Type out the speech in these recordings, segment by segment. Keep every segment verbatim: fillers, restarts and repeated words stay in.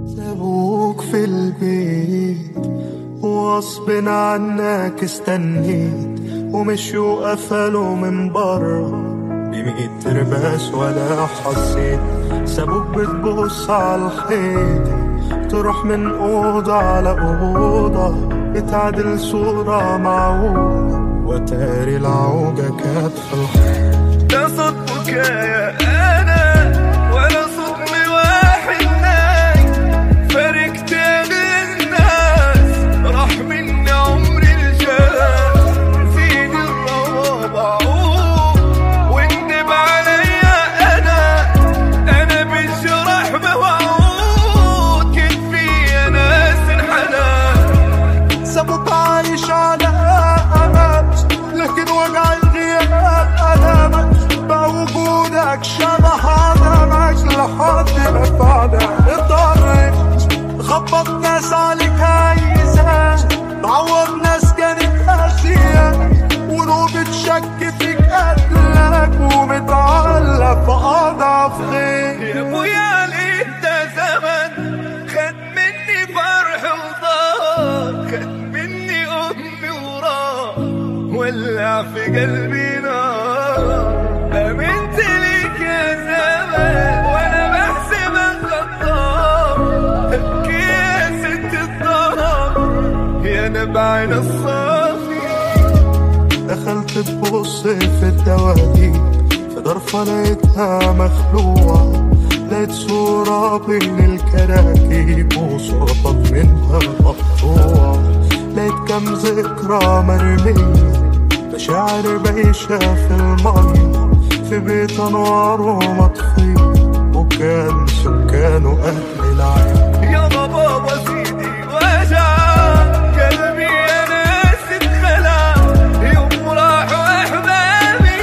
سابوك في البيت وغصب عنك استنيت، ومشوا قفلوا من برا بمية ترباس ولا حسيت. سابوك بتبص على الحيط، تروح من أوضة على أوضة، بتعدل صورة معوجة وتاري العوجة كانت في الحيط. ده صوت بكايا أنا ولا صوت واحد نايم، فارقت الناس راح مني عمري الجاي. زيد الربابة واندب عليا أنا، أنا بالجرح موعود كان فيا ناس انحنى. سابوك عايش على أمل لكن وجع الغياب ألمك، بقى وجودك شبه عدمك لحد ما بعدك اضطريت. خبط ناس عليك عايزة تعوض ناس كانت قاسية، ونوبة شك فيك قتلك ومتعلق في أضعف غير. يا ابويا ليه ده زمن خد مني فرح وضاق، خد مني امي وراه ولع في قلبي نار. امنت ليك يا زمن وانا بحسبك غدار، ابكي يا ست الظلام يا نبعنا الصافي. دخلت تبص في الدواديب، في ضرفة لقيتها مخلوعة، لقيت صورة بين الكراكيب وصورتك منها مقطوعة. لقيت كم ذكرى مرمية، مشاعر بايشة في المية، في بيت أنواره مطفية وكان سكانه أهل العين. يا بابا سيدي وجع قلبي يا ناس اتخلع، يوم راحوا أحبابي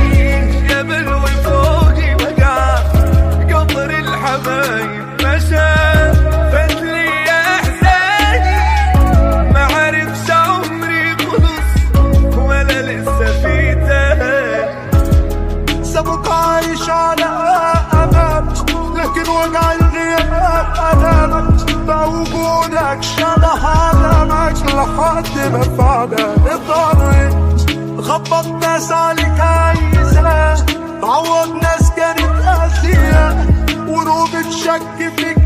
جبل وفوقي وقع. قطر الحبايب مشى فتلي يا أحزاني، ما عرفش عمري خلص ولا لسه في تاني. سابوك عايش على أمل لكن وجع الغياب ألمك، بقى وجودك شبه عدمك لحد ما بعدك اضطريت. خبط ناس عليك عايزة تعوض ناس كانت قاسية، ونوبة شك فيك